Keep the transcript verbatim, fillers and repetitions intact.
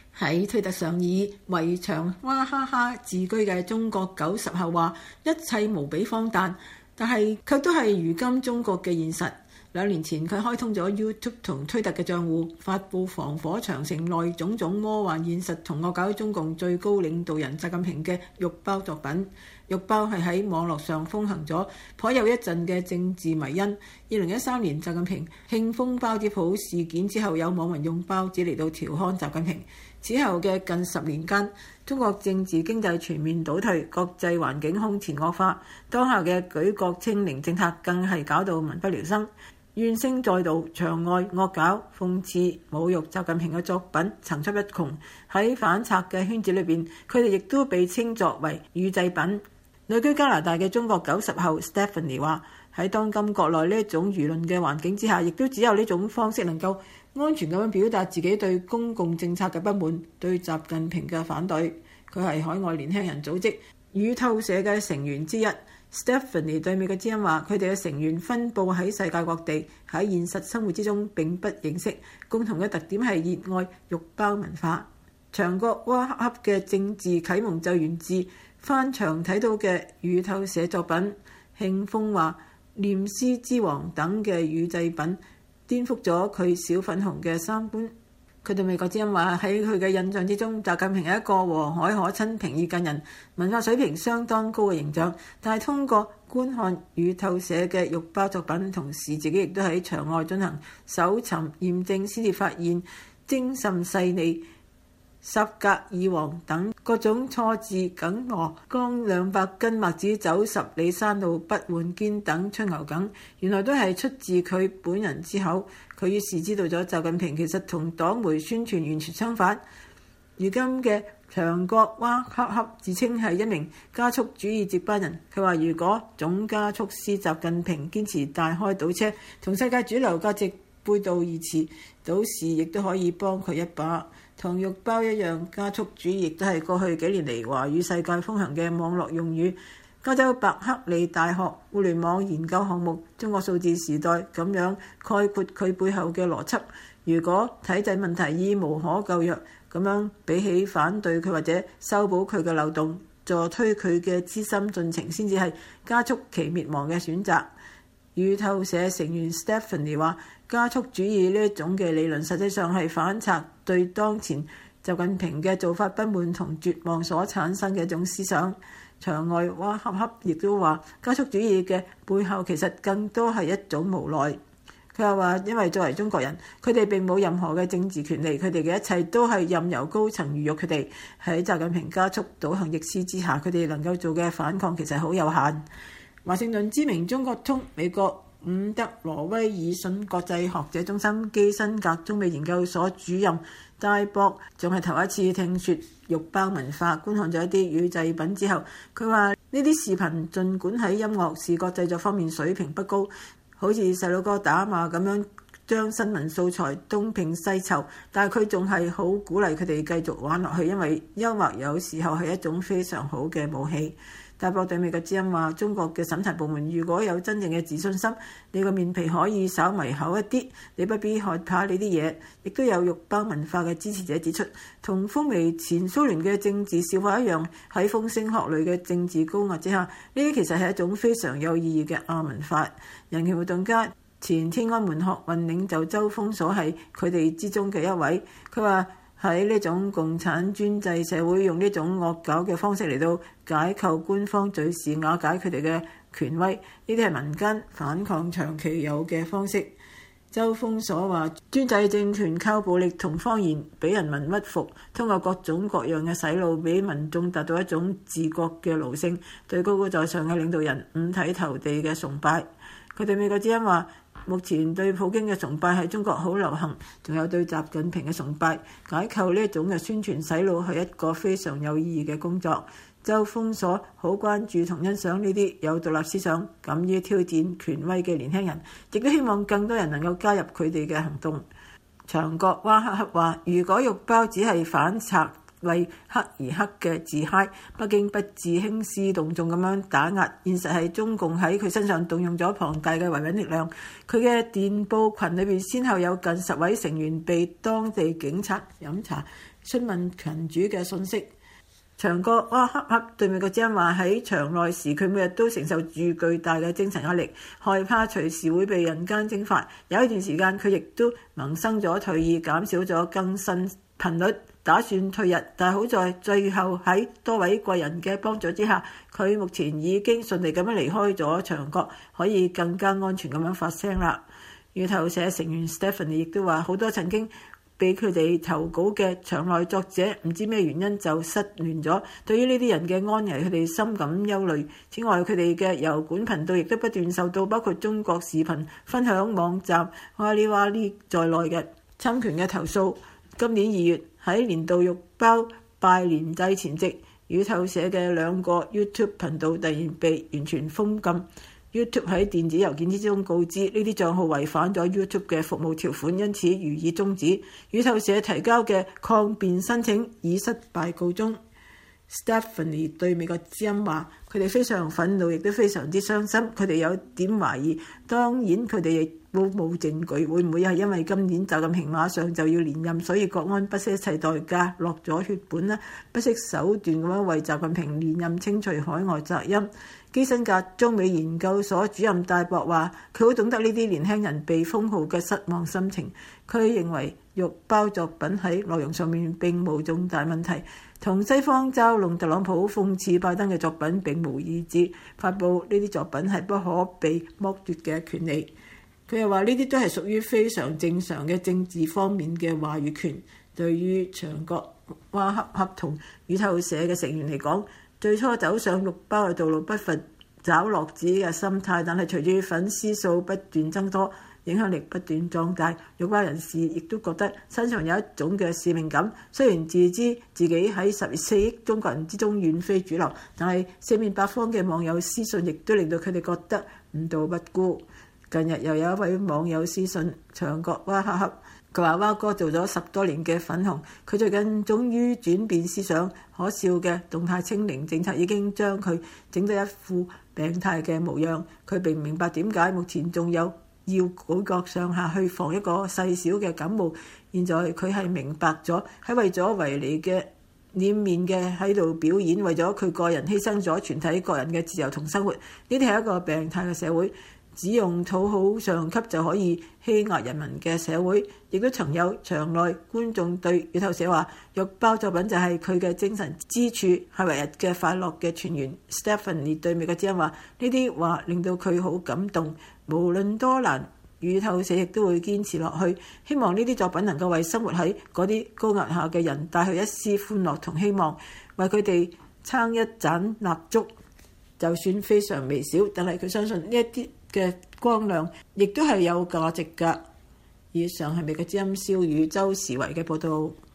喺推特上以圍牆娃哈哈自居嘅中國九十後話：一切無比荒誕，但係卻都係如今中國嘅現實。兩年前佢開通咗 YouTube 同推特嘅賬戶，發布防火長城內種種魔幻現實同惡搞中共最高領導人習近平嘅肉包作品。肉包係喺網絡上風行咗頗有一陣嘅政治迷因。二零一三年習近平慶豐包子鋪事件之後，有網民用包子嚟到調侃習近平。此後嘅近十年間，中國政治經濟全面倒退，國際環境空前惡化，當下嘅舉國清零政策更係搞到民不聊生。怨聲載道，場外惡搞、諷刺、侮辱習近平嘅作品層出不窮。喺反賊嘅圈子裏邊，佢哋亦都被稱作為乳製品。旅居加拿大嘅中國九十後 Stephanie 話：喺當今國內呢一種輿論嘅環境之下，亦都只有呢種方式能夠安全咁樣表達自己對公共政策嘅不滿，對習近平嘅反對。佢係海外年輕人組織乳透社嘅成員之一。Stephanie 對美國之音話：佢哋嘅成員分佈喺世界各地，喺現實生活之中並不認識，共同嘅特點係熱愛肉包文化。牆角娃哈哈嘅政治啟蒙就源自翻牆睇到嘅乳透社作品。慶豐話、念詩之王等嘅乳製品顛覆咗佢小粉紅嘅三觀。佢對美國之音話：喺佢嘅印象之中，習近平係一個和藹可親、平易近人、文化水平相當高嘅形象。但係通過觀看乳透社嘅肉包作品，同時自己亦都喺場外進行搜尋驗證，先至發現精甚細膩、薩格爾王等各種錯字梗俄，剛兩百斤麥子走十里山路不換肩等吹牛梗，原來都係出自佢本人之口。佢於是知道咗習近平其實同黨媒宣傳完全相反。如今嘅牆角娃哈哈自稱係一名加速主義接班人。佢話：如果總加速師習近平堅持大開倒車，同世界主流價值背道而馳，倒是亦都可以幫佢一把。同肉包一樣，加速主義亦都係過去幾年嚟華語世界風行嘅網絡用語。加州伯克利大學互聯網研究項目《中國數字時代》咁樣概括佢背後嘅邏輯。如果體制問題已無可救藥，咁樣比起反對佢或者修補佢嘅漏洞，助推佢嘅資深進程，先至係加速其滅亡嘅選擇。乳透社成員 Stephanie 話：加速主義呢一種嘅理論，實際上係反賊對當前習近平嘅做法不滿同絕望所產生嘅一種思想。場外娃哈哈亦都話，加速主義嘅背後其實更多係一種無奈。佢又話：因為作為中國人，佢哋並冇任何嘅政治權利，佢哋嘅一切都係任由高層魚肉佢哋。喺習近平加速倒行逆施之下，佢哋能夠做嘅反抗其實好有限。華盛頓知名中國通美國伍德羅威爾遜國際學者中心基辛格中美研究所主任戴博仲係頭一次聽說肉包文化，觀看咗一啲乳製品之後，佢話呢啲視頻儘管喺音樂視覺製作方面水平不高，好似細路哥打罵咁樣將新聞素材東拼西湊，但係佢仲係好鼓勵佢哋繼續玩落去，因為幽默有時候係一種非常好嘅武器。大博對美國之音話：中國嘅審查部門如果有真正嘅自信心，你個面皮可以稍微厚一啲，你不必害怕呢啲嘢。亦都有肉包文化嘅支持者指出，同風靡前蘇聯嘅政治笑話一樣，喺風聲鶴唳嘅政治高壓之下，呢啲其實係一種非常有意義嘅亞文化。人權活動家前天安門學運領袖周鋒所係佢哋之中嘅一位。佢話：喺呢種共產專制社會，用呢種惡搞嘅方式嚟到解構官方嘴事，瓦解佢哋嘅權威，呢啲係民間反抗長期有嘅方式。周鋒所話：專制政權靠暴力同謊言俾人民屈服，通過各種各樣嘅洗腦，俾民眾達到一種自覺嘅奴性，對高高在上嘅領導人五體投地嘅崇拜。佢對美國之音話：目前對普京嘅崇拜喺中國好流行，仲有對習近平嘅崇拜。解構呢一種嘅宣傳洗腦係一個非常有意義嘅工作。周鋒所好關注同欣賞呢啲有獨立思想、敢於挑戰權威嘅年輕人，亦都希望更多人能夠加入佢哋嘅行動。牆角娃哈哈話：如果肉包只係反賊為黑而黑嘅自嗨，北京不自興師動眾咁樣打壓，現實係中共喺佢身上動用咗龐大嘅維穩力量。佢嘅電報群裏邊先後有近十位成員被當地警察飲茶， 詢問群主嘅信息。長角娃哈哈對美國之音話，喺場內時佢每日都承受住巨大嘅精神壓力，害怕隨時會被人間蒸發。有一段時間佢亦都萌生咗退意，減少咗更新頻率，打算退日。但係好在最後喺多位貴人嘅幫助之下，佢目前已經順利咁樣離開咗長角，可以更加安全咁樣發聲啦。路透社成員 Stephanie 亦都話，好多曾經俾佢哋投稿嘅場內作者唔知咩原因就失聯咗，對於呢啲人嘅安危，佢哋深感憂慮。此外，佢哋嘅油管頻道亦都不斷受到包括中國視頻分享網站哇哩哇哩在內嘅侵權嘅投訴。今年二月喺年度肉包拜年祭前夕，路透社嘅兩個 YouTube 頻道突然被完全封禁。YouTube 喺電子郵件之中告知呢啲帳號違反咗 YouTube 嘅服務條款，因此予以終止。路透社提交嘅抗辯申請以失敗告終。Stephanie 對美國之音話，佢哋非常憤怒，亦都非常之傷心。佢哋有點懷疑，當然佢哋亦都冇證據，會唔會係因為今年習近平馬上就要連任，所以國安不惜一切代價落咗血本呢？不惜手段咁樣為習近平連任清除海外責任。基辛格中美研究所主任戴博話，佢好懂得呢啲年輕人被封號嘅失望心情。佢認為肉包作品喺內容上面並無重大問題，同西方嘲弄特朗普、諷刺拜登嘅作品並無異致。發布呢啲作品係不可被剝奪嘅權利。佢又話呢啲都係屬於非常正常嘅政治方面嘅話語權。對於長角娃哈哈同路透社嘅成員嚟講，最初走上肉包嘅道路不乏找樂子嘅心態，但係隨住粉絲數不斷增多，影響力不斷壯大，肉包人士亦都覺得身上有一種嘅使命感。雖然自知自己喺十四億中國人之中遠非主流，但係四面八方嘅網友私信亦都令到佢哋覺得唔到不孤。近日又有一位網友私信長角娃哈哈，佢話娃哥做咗十多年嘅粉紅，佢最近終於轉變思想，可笑嘅動態清零政策已經將佢整到一副病態嘅模樣。佢並唔明白點解目前仲有要舉國上下去防一個細小嘅感冒。現在佢係明白咗，喺為咗維尼嘅臉面嘅喺度表演，為咗佢個人犧牲咗全體個人嘅自由同生活。呢啲係一個病態嘅社會，只用討好上級就可以欺壓人民嘅社會。亦都曾有場內觀眾對路透社話，肉包作品就係佢嘅精神支柱，係唯日嘅快樂嘅泉源。Stephanie 對美國之音話，呢啲話令到佢好感動，無論多難，路透社亦都會堅持落去，希望呢啲作品能夠為生活喺嗰啲高壓下嘅人帶去一絲歡樂同希望，為佢哋撐一盞蠟燭，就算非常微小，但係佢相信呢一啲嘅光亮亦都係有價值㗎。以上係美國之音蕭宇周時維嘅報導。